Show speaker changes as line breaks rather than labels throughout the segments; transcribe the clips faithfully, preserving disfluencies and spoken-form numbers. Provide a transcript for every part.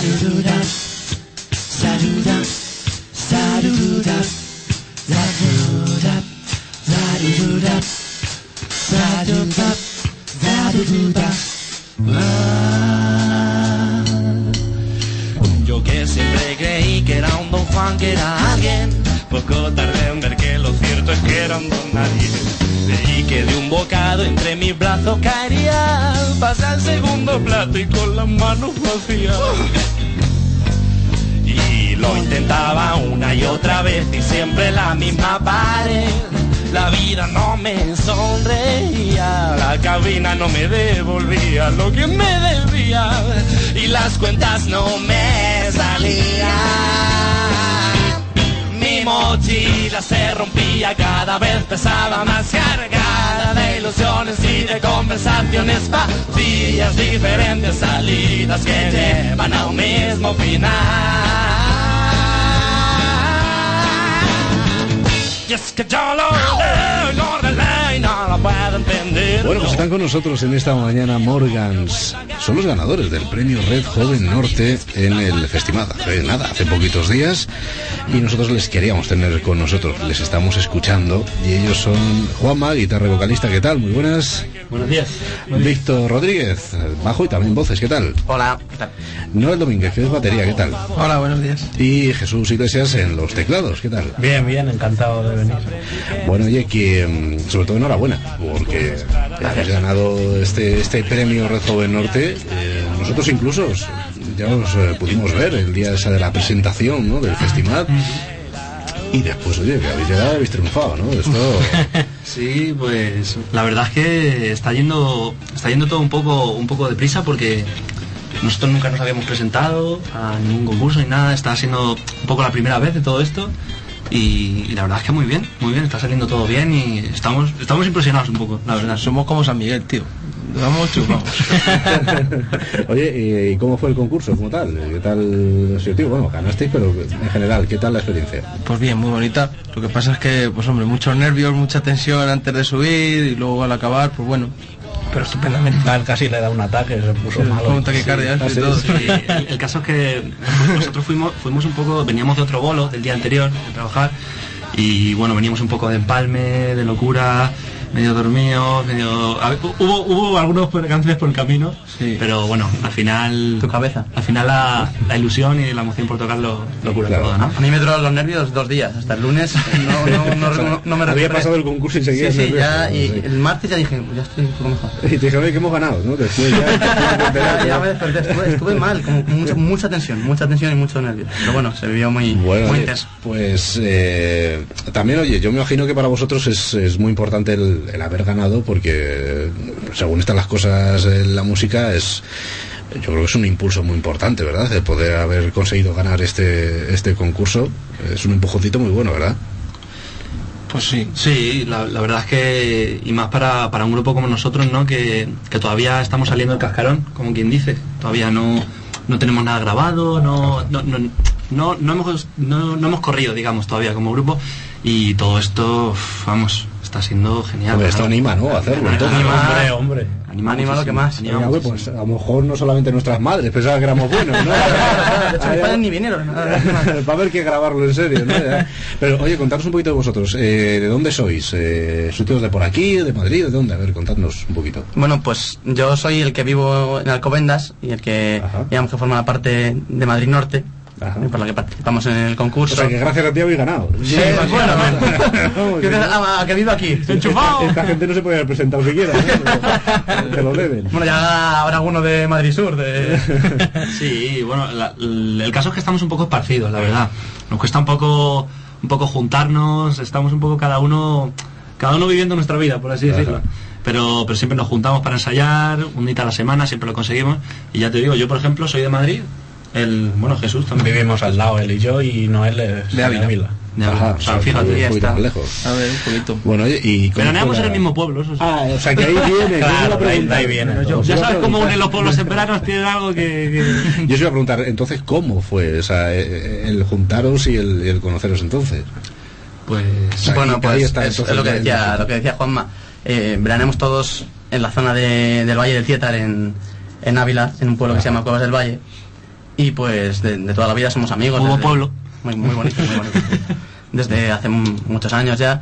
Saruda, saruda, saruda, saruda, saruda, saruda, saruda. Ah. Yo que siempre creí que era un Don Juan, que era alguien, poco tardé en ver que lo cierto es que era un don nadie. Creí que de un bocado entre mis brazos caería, pasa el segundo plato y con las manos vacías. Y lo intentaba una y otra vez y siempre la misma pared. La vida no me sonreía, la cabina no me devolvía lo que me debía y las cuentas no me salían. Mi mochila se rompía, cada vez pesaba más cargada de ilusiones y de conversaciones vacías, diferentes salidas que llevan a un mismo final. Y es que yo lo leo y lo releo y no lo puedo entender.
Bueno, pues están con nosotros en esta mañana Morgans. Son los ganadores del premio Red Joven Norte en el festival. Hace nada, hace poquitos días. Y nosotros les queríamos tener con nosotros. Les estamos escuchando. Y ellos son Juanma, guitarra y vocalista. ¿Qué tal? Muy buenas.
Buenos días.
Víctor Rodríguez, bajo y también voces. ¿Qué tal?
Hola. ¿Qué tal?
Noel Domínguez, que es batería. ¿Qué tal?
Hola, buenos días.
Y Jesús Iglesias en los teclados. ¿Qué tal?
Bien, bien, encantado de venir.
Bueno, oye, que sobre todo enhorabuena, porque has ganado este este premio Red Joven Norte. Eh, nosotros incluso ya os eh, pudimos ver el día esa de la presentación, ¿no?, del festival. Y después, oye, que habéis llegado, habéis triunfado, ¿no? Esto...
Sí, pues la verdad es que está yendo está yendo todo un poco un poco deprisa, porque nosotros nunca nos habíamos presentado a ningún concurso ni nada. Está siendo un poco la primera vez de todo esto. Y, y la verdad es que muy bien, muy bien, está saliendo todo bien y estamos estamos impresionados un poco, la verdad.
Somos como San Miguel, tío. Vamos, chupamos.
Oye, ¿y cómo fue el concurso como tal? ¿Qué tal? Sí, tío, bueno, ganasteis, pero en general, ¿qué tal la experiencia?
Pues bien, muy bonita. Lo que pasa es que, pues hombre, muchos nervios, mucha tensión antes de subir y luego al acabar, pues bueno. Pero estupendamente.
Tal, casi le da un ataque, se puso
sí,
malo.
Un taquicardia,
sí,
y todo.
Sí, el, el caso es que nosotros fuimos, fuimos un poco, veníamos de otro bolo del día anterior de trabajar y bueno, veníamos un poco de empalme, de locura, medio dormidos, medio... A ver, hubo, hubo algunos canciones por el camino,
sí.
Pero bueno, al final...
Tu cabeza.
Al final la, la ilusión y la emoción por tocarlo lo cura
claro.
todo, ¿no?
A mí me duraron los nervios dos días, hasta el lunes no, no, no, no, no me recuperé.
Había pasado el concurso y seguía.
Sí, sí, ya, y
sí.
el martes ya dije, pues ya estoy un poco mejor.
Y te dije, oye, que hemos ganado, ¿no? Después ya...
ya, ya me desperté, estuve, estuve mal, como mucha, mucha tensión, mucha tensión y mucho nervio. Pero bueno, se vivió muy,
bueno,
muy
oye,
intenso.
Pues eh, también, oye, yo me imagino que para vosotros es, es muy importante el, el haber ganado, porque según están las cosas en la música, es... yo creo que es un impulso muy importante, ¿verdad? El poder haber conseguido ganar este este concurso es un empujoncito muy bueno, ¿verdad?
Pues sí.
Sí, la, la verdad es que, y más para, para un grupo como nosotros, ¿no? Que, que todavía estamos saliendo del cascarón, como quien dice. Todavía no, no tenemos nada grabado, no, no, no, no, no, hemos, no, no hemos corrido, digamos, todavía como grupo. Y todo esto, vamos, está siendo genial.
Hombre, esto anima, ¿no? A hacerlo.
Anima,
Entonces,
Hombre, hombre.
Anima,
Anima lo que más.
Anima
Oye, pues a lo mejor no solamente nuestras madres pensaban que éramos buenos, ¿no?
De hecho, mis padres ni vinieron.
Va a haber que grabarlo en serio, ¿no? Ya. Pero, oye, contaros un poquito de vosotros. Eh, ¿De dónde sois? Eh, ¿Sois de por aquí, de Madrid? ¿De dónde? A ver, contadnos un poquito.
Bueno, pues yo soy el que vivo en Alcobendas y el que,
Ajá.
digamos, que forma la parte de Madrid Norte.
Ajá.
Por la que participamos en el concurso.
O sea, que gracias a ti habéis ganado.
Sí, bueno, gracias a, a que vivo aquí.
Esta, esta gente no se puede haber presentado siquiera, ¿no? Te lo deben.
Bueno, ya habrá alguno de Madrid Sur. De...
Sí, bueno, la, el caso es que estamos un poco esparcidos, la verdad. Nos cuesta un poco, un poco juntarnos, estamos un poco cada uno, cada uno viviendo nuestra vida, por así decirlo. Ajá. Pero, pero siempre nos juntamos para ensayar, un día a la semana, siempre lo conseguimos. Y ya te digo, yo por ejemplo soy de Madrid. El, bueno, Jesús también.
Vivimos al lado, él y yo, y Noel es
de Ávila.
Ávila.
De Ávila.
Ajá,
O sea,
o sea,
fíjate,
ya está. Lejos.
A ver, un poquito.
Bueno, oye, y...
Pero no
fuera...
en el mismo pueblo, eso sí.
Ah, o sea, que ahí viene.
Claro, ahí, ahí viene.
Yo, ya sabes cómo unen los pueblos en verano, tienen algo que... que...
Yo os iba a preguntar, entonces, ¿cómo fue? O sea, el juntaros y el, el conoceros entonces.
Pues...
O sea,
bueno, pues
está,
es, es lo que decía, lo que decía Juanma. Eh, veraneamos todos en la zona de, del Valle del Tietar, en, en Ávila, en un pueblo que se llama Cuevas del Valle. y pues de, de toda la vida somos amigos.
Hugo
desde-
Pueblo.
Muy, muy bonito, muy bonito. Desde hace m- muchos años ya.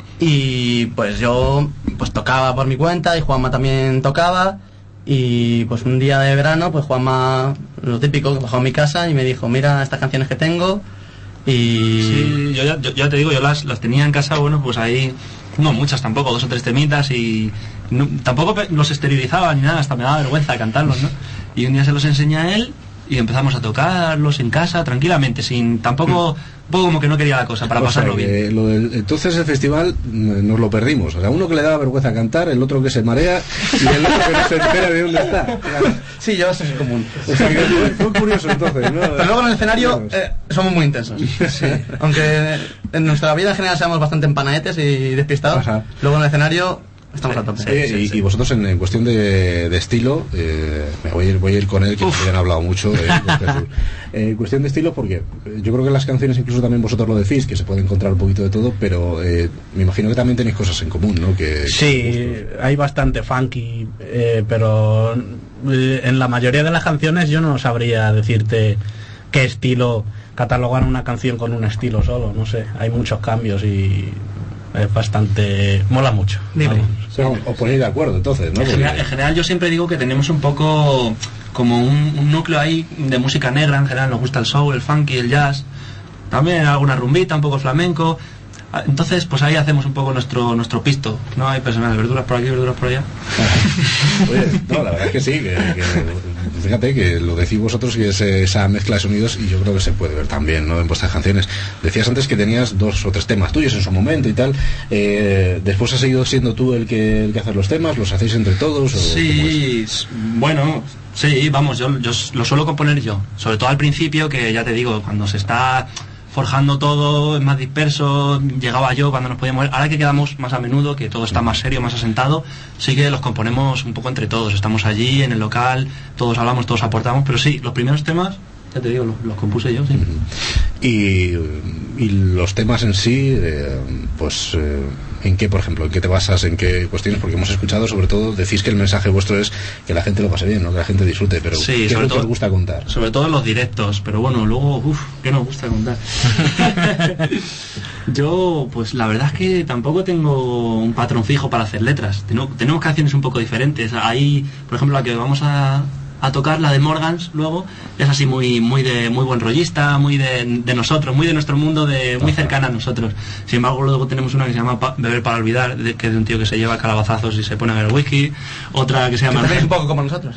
Y pues yo pues tocaba por mi cuenta y Juanma también tocaba. Y pues un día de verano, pues Juanma, lo típico, que bajó a mi casa y me dijo, mira estas canciones que tengo. Y
Sí, yo ya, yo, ya te digo, yo las, las tenía en casa, bueno, pues ahí, no muchas tampoco, dos o tres temitas y no- tampoco pe- los esterilizaba ni nada, hasta me daba vergüenza cantarlos, ¿no? Y un día se los enseñé a él y empezamos a tocarlos en casa tranquilamente, sin tampoco, un poco como que no quería la cosa, para
O sea,
pasarlo bien.
que lo del- entonces el festival mm, nos lo perdimos. O sea, uno que le daba vergüenza cantar, el otro que se marea y el otro que no se entera de dónde está. Claro.
sí, yo eso es común.
O sea, que fue, fue curioso entonces, ¿no?
Pero luego en el escenario
Bueno,
eh, somos muy intensos. Sí. Aunque en nuestra vida en general seamos bastante empanaetes y despistados,
Ajá.
luego en el escenario estamos
Sí,
a tope.
sí.
Oye, y, y vosotros en, en cuestión de, de estilo, eh, me voy a, ir, voy a ir con él, que
Uf.
me han hablado mucho. eh, con Jesús. Eh, en cuestión de estilo, porque yo creo que las canciones incluso también vosotros lo decís, que se puede encontrar un poquito de todo, pero eh, me imagino que también tenéis cosas en común, ¿no? Que,
Sí, hay bastante funky, eh, pero eh, en la mayoría de las canciones yo no sabría decirte qué estilo, catalogar una canción con un estilo solo, no sé, hay muchos cambios y es bastante... mola mucho.
Libre.
Vamos.
O sea, os ponéis de acuerdo entonces, ¿no?
En
Porque-
general, en general yo siempre digo que tenemos un poco como un, un núcleo ahí de música negra, en general nos gusta el soul, el funky, el jazz, también alguna rumbita, un poco flamenco. Entonces, pues ahí hacemos un poco nuestro nuestro pisto, ¿no? Hay personas, verduras por aquí, verduras por allá.
Oye, no, la verdad es que sí, que, que- fíjate que lo decís vosotros, que es esa mezcla de sonidos, y yo creo que se puede ver también, ¿no? En vuestras canciones. Decías antes que tenías dos o tres temas tuyos en su momento y tal. Eh, después has seguido siendo tú el que, el que hace los temas, ¿los hacéis entre todos? O
Sí, s- bueno, sí, vamos, yo, yo s- lo suelo componer yo, sobre todo al principio, que ya te digo, cuando se está forjando todo, es más disperso, llegaba yo cuando nos podíamos ver. Ahora que quedamos más a menudo, que todo está más serio, más asentado, sí que los componemos un poco entre todos, estamos allí en el local, todos hablamos, todos aportamos, pero sí, los primeros temas, ya te digo, los, los compuse yo, sí.
Y, y los temas en sí, eh, pues, eh, ¿en qué, por ejemplo, en qué te basas, en qué cuestiones? Porque hemos escuchado, sobre todo, decís que el mensaje vuestro es que la gente lo pase bien, ¿no? Que la gente disfrute, pero
Sí,
¿qué es
sobre
lo que
todo-
os gusta contar?
Sobre todo en los directos, pero bueno, luego, uff, ¿qué nos gusta contar? Yo, pues la verdad es que tampoco tengo un patrón fijo para hacer letras. Tenemos, tenemos canciones un poco diferentes. Ahí, por ejemplo, la que vamos a, a tocar, la de Morgans, luego, es así muy muy de muy buen rollista, muy de, de nosotros, muy de nuestro mundo, de muy cercana a nosotros. Sin embargo, luego tenemos una que se llama Pa- Beber para olvidar, de- que es de un tío que se lleva calabazazos y se pone a ver whisky. Otra que se llama...
También es un poco como nosotros.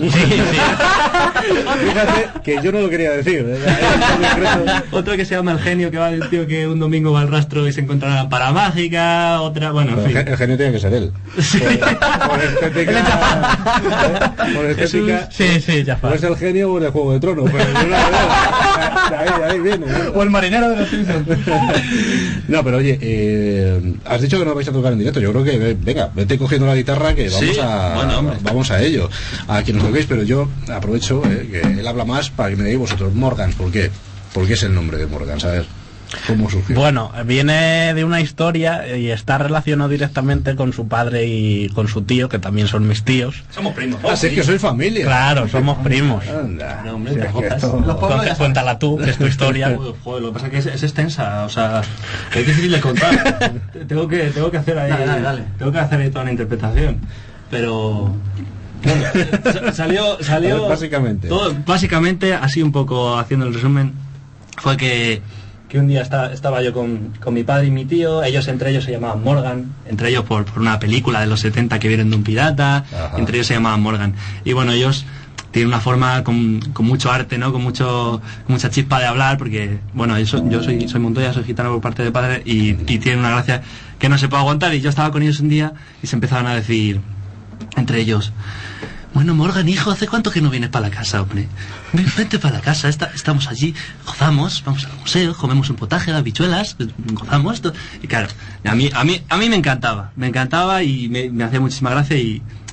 Fíjate que yo no lo quería decir. ¿eh?
Otra que se llama El Genio, que va del tío que un domingo va al rastro y se encuentra una lámpara mágica. Otra, bueno, en
El,
fin.
gen- el genio tiene que ser él. Por, por estética. ¿eh? Por estética.
Sí, sí, ya
O
está.
es el genio o en el Juego de Tronos, pero de una de ahí, de ahí viene. ¿no?
O el marinero de los Simpsons.
No, pero oye, eh, has dicho que no vais a tocar en directo. Yo creo que, ve- venga, vete cogiendo la guitarra que vamos,
Sí,
a,
bueno, hombre.
vamos a ello. A quien nos toquéis, pero yo aprovecho eh, que él habla más para que me digáis vosotros, Morgans, ¿por qué? ¿Por qué es el nombre de Morgans? A ver, ¿cómo surgió?
Bueno, viene de una historia y está relacionado directamente con su padre y con su tío, que también son mis tíos.
Somos primos.
Así es que soy familia.
Claro, somos primos.
Anda.
No, hombre,
O sea,
te
que
jodas.
esto-
Los pobres
Entonces cuéntala tú, que es tu historia.
Joder, joder, lo que pasa es que es, es extensa, o sea, es difícil de contar. Te- tengo que tengo que hacer ahí,
Dale, dale, dale.
tengo que hacer ahí toda una interpretación, pero bueno, sa- salió
A
salió
ver, básicamente.
todo, básicamente así un poco haciendo el resumen, fue que que un día esta- estaba yo con, con mi padre y mi tío, ellos entre ellos se llamaban Morgan, entre ellos por, por una película de los setenta que vieron de un pirata,
Ajá.
entre ellos se llamaban Morgan, y bueno, ellos tienen una forma con, con mucho arte, ¿no? Con mucho con mucha chispa de hablar, porque bueno, yo soy, yo soy, soy Montoya, soy gitano por parte de padre, y, y tienen una gracia que no se puede aguantar, y yo estaba con ellos un día y se empezaban a decir entre ellos: bueno, Morgan, hijo, ¿hace cuánto que no vienes para la casa, hombre? Ven- Vente para la casa, esta- estamos allí, gozamos, vamos al museo, comemos un potaje de habichuelas, eh, gozamos. esto. Y claro, a mí, a mí, a mí me encantaba, me encantaba y me, me hacía muchísima gracia y,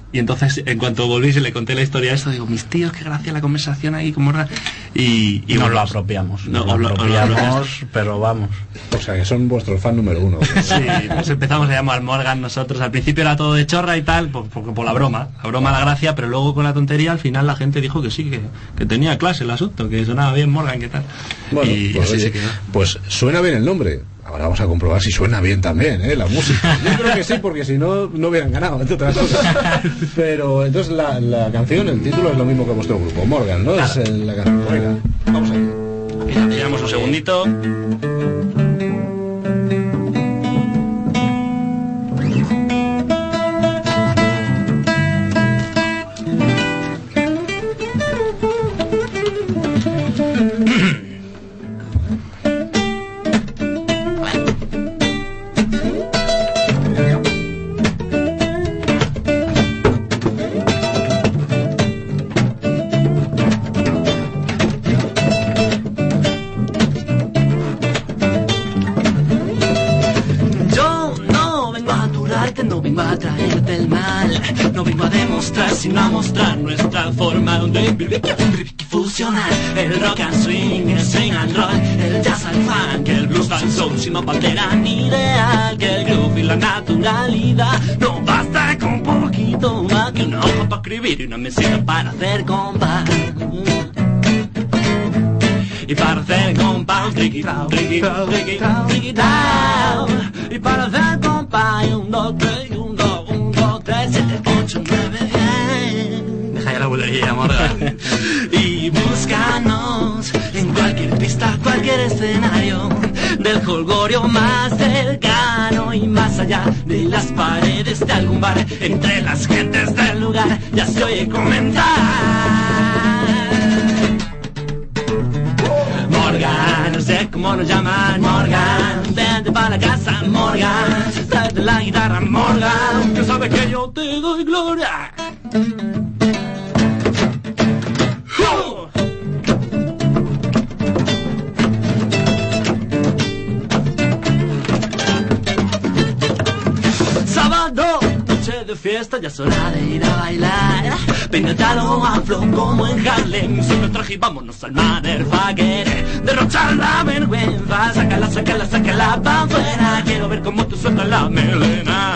Y entonces, en cuanto volví y le conté la historia de esto, digo, mis tíos, qué gracia la conversación ahí, como ra-". Y, y
nos
bueno,
lo apropiamos.
no,
Nos
os
lo
lo- os lo
apropiamos,
apropiáis.
pero vamos.
O sea, que son vuestros fan número uno.
Sí, nos empezamos a llamar Morgan nosotros. Al principio era todo de chorra y tal, por, por, por la broma. La broma, la gracia, pero luego con la tontería, al final la gente dijo que sí, que, que tenía clase el asunto, que sonaba bien Morgan, que tal.
Bueno,
y
pues,
así
oye,
se quedó.
pues suena bien el nombre. Ahora vamos a comprobar si suena bien también, ¿eh? La música. Yo creo que sí, porque si no, no hubieran ganado, entre otras cosas. Pero entonces la, la canción, el título es lo mismo que vuestro grupo, Morgan, ¿no? Es el- la canción. Venga, vamos ahí.
Mira, tiramos un segundito.
Yo no vengo a aturarte, no vengo a traerte el mal. No vengo a demostrar, sino a mostrar nuestra forma de vivir y fusionar. El rock and swing, el swing and roll, el jazz al funk, el blues al soul. Si no pantera ni ideal, que el groove y la naturalidad. No basta con poquito más que una hoja para escribir y una mesita para hacer compás. Y para hacer compás, triqui, triqui, triqui, triqui, tao. Y para hacer compás, un, dos, tres, un, dos, un, dos, tres, siete, ocho, nueve, diez.
Deja ya la bulería, Morgan.
Y búscanos en cualquier pista, cualquier escenario del jolgorio más cercano y más allá de las paredes de algún bar, entre las gentes del lugar, ya se oye comentar. Morgan, no sé cómo nos llaman, Morgan, vente para la casa, Morgan, tráete la guitarra, Morgan, que sabes que yo te doy gloria. ¡Oh! Sábado, noche de fiesta, ya es hora de ir a bailar. Peínate a lo afro como en Harlem. Siempre traje y vámonos al motherfucker. Derrochar la vergüenza, sácala, sácala, sácala pa' afuera. Quiero ver cómo tú sueltas la melena.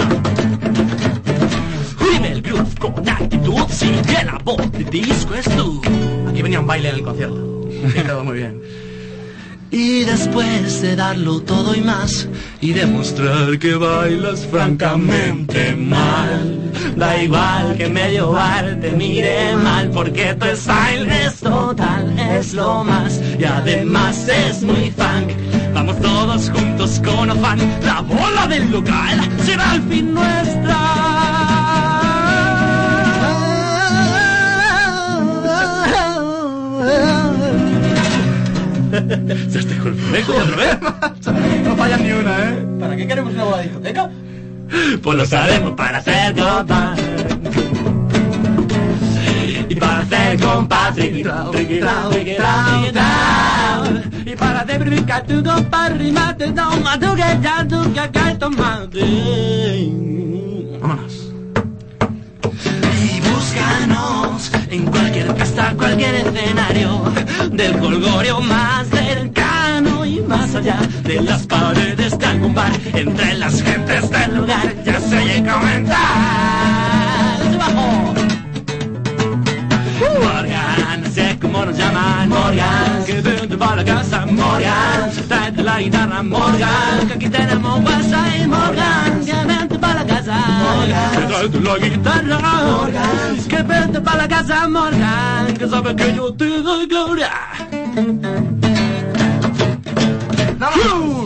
Vive el groove con actitud, sigue la voz de disco es tú.
Aquí venía un baile en el concierto. Sí, quedó muy bien.
Y después de darlo todo y más, y demostrar que bailas francamente mal, da igual que medio bar te mire mal, porque tu style es total, es lo más, y además es muy funk. Vamos todos juntos con afán, la bola del local será al fin nuestra. Se este golpe otra vez.
No fallan ni una, ¿eh? ¿Para qué queremos una bola discoteca?
Pues lo sabemos para hacer compás. Y para hacer compás, triqui, triqui, triqui, triqui, y para hacer brincar tu compás, rimate, toma tu que ya tu que acá tomate.
Vámonos.
Y búscanos en cualquier pista, cualquier escenario del jolgorio más cercano y más allá de las paredes de algún bar, entre las gentes del lugar, ya se oye comentar. ¡Bajo! Morgan, no sé cómo nos llaman, Morgan, que vente para la casa, Morgan, tráete la guitarra, Morgan, que aquí tenemos WhatsApp, Morgan, que vente para la casa, Morgan, que tráete la guitarra, Morgan, que vente para la casa, Morgan, que sabes que yo te doy gloria. ¡Uh!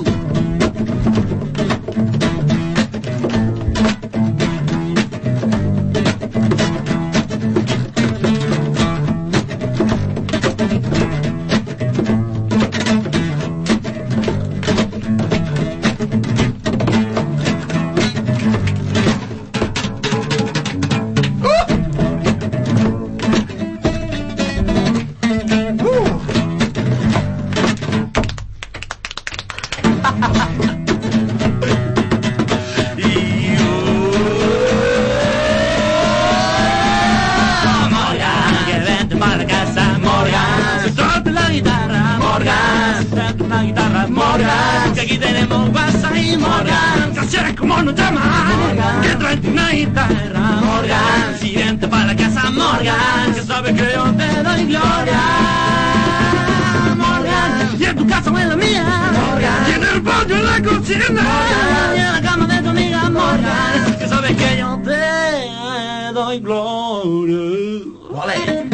sé cómo nos llaman, Morgan, que trae una guitarra, Morgan, si vente para la casa, Morgan, que sabes que yo te doy gloria, Morgan, y en tu casa o en la mía, Morgan, y en el baño en la cocina, Morgan, y en la cama de tu amiga, Morgan, que sabes que yo te doy gloria.
Vale.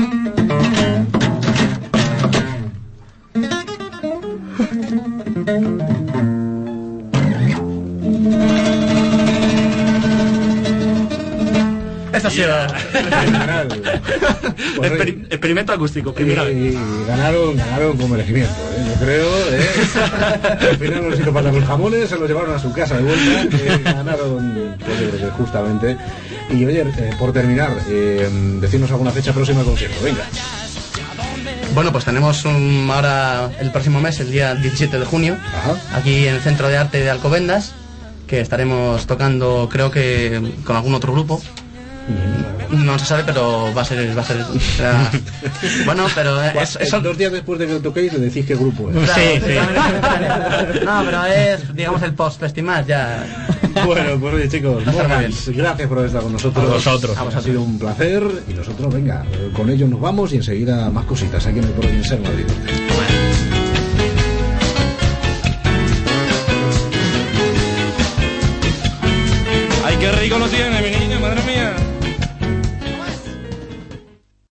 Esta ha sido
Pues,
Exper- experimento acústico, primera vez.
y ganaron, ganaron con merecimiento, ¿eh? Yo creo, ¿eh? Al final no les hizo falta los jamones, se los llevaron a su casa de vuelta, eh, ganaron, pues yo creo que justamente. Y oye, eh, por terminar, eh, decirnos alguna fecha próxima de concierto, venga.
Bueno, pues tenemos un, ahora el próximo mes, el día diecisiete de junio,
Ajá.
aquí en el Centro de Arte de Alcobendas, que estaremos tocando, creo que con algún otro grupo. No se sabe, pero va a ser, va a ser, será- bueno, pero es, es,
Eh, Dos días después de que lo toquéis le decís qué grupo es.
claro,
Sí, sí.
no, pero es, digamos, el post-festival ya.
Bueno, pues oye chicos,
Va a estar muy
Morgans, gracias por estar con nosotros.
A vosotros.
Ha sido un placer y nosotros, venga, eh, con ellos nos vamos y enseguida más cositas aquí en el Pro Ser Madrid.
Ay, qué rico lo tiene mi